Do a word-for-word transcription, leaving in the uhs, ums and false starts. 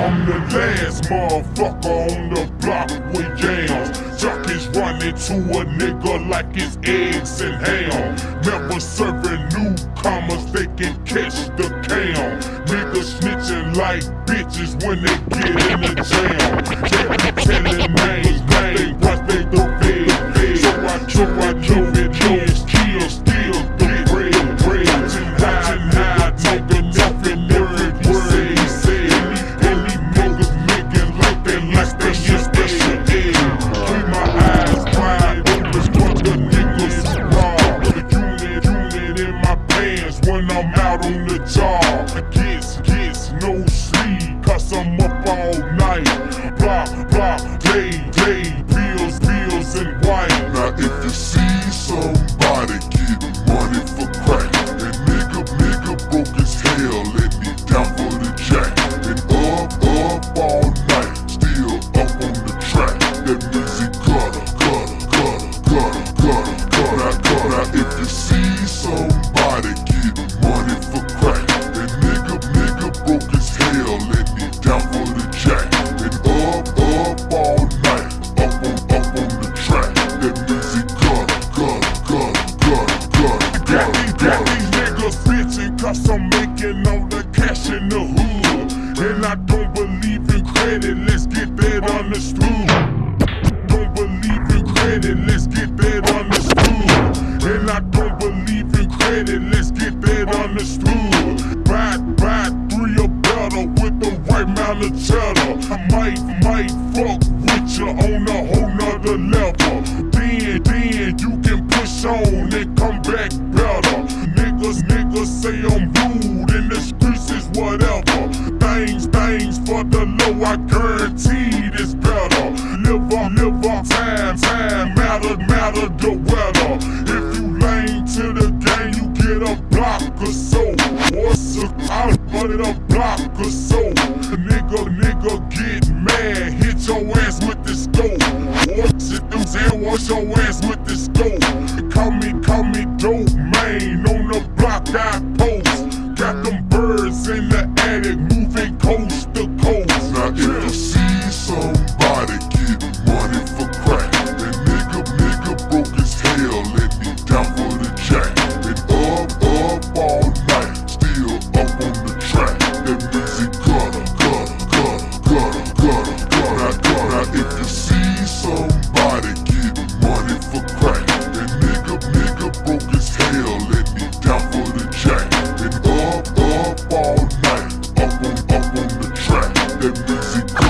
I'm the last motherfucker on the block with yams. Junkies running to a nigga like it's eggs and ham. Never serving newcomers, they can catch the cam. Niggas snitching like bitches when they get in the jam. They be telling names, names, what they do fed. So I so I know it is kill, steal, the bread, bread. Watching high, high, nigga, nothing every word he said. Any niggas making like they like they is special ed. Keep my eyes wide open for the niggas who rob. Unit, unit in my pants when I'm out on the job. Gets, gets no sleep, cause I'm up all night. Block, block, day, day, bills, bills and white. Now if you see somebody getting money for crack, that nigga, nigga broke as hell, let me down for the jack. And up, up all night, still up on the track. That means he gutter, gutter, gutter, gutter, gutter, gutter, gutter. Now if you see somebody getting money for crack, that nigga, nigga broke as hell, let me down for the jack. And up, up all night, up on, up on the track. That means he gutter, gutter, gutter, gutter, gutter, Got these, got gutter. these niggas bitching cause I'm making all the cash in the hood. And I don't believe in credit, let's get that understood. Don't believe in credit, let's get that understood. And I don't believe in credit, let's get that understood. Buy, buy three or better with the right amount of cheddar. I might, might fuck with you on a whole nother level. Then, then you can push on and come back better. Niggas, niggas say I'm rude in the streets is whatever. Things, things for the low, I guarantee it's better. Live on, live on, time, time, matter, matter the weather. If you lame to the game, you get a block or so. What's a out, but it a block or so. Nigga, nigga get mad, hit your ass with the scope. What's it, them saying, wash your ass with the scope. Call me, call me dope, man, on the block I post. Got them birds in the attic, moving coast to coast. Now if you see somebody getting money for crack, that nigga, nigga broke as hell, let me down for the jack. And up, up all night, still up on the track. That means he gutter, gutter, gutter, gutter, gutter, gutter, gutter. Now if you see somebody getting money for crack, that nigga, nigga broke as hell, let me down for the jack. And up, up all night, up on, up on the track. That means he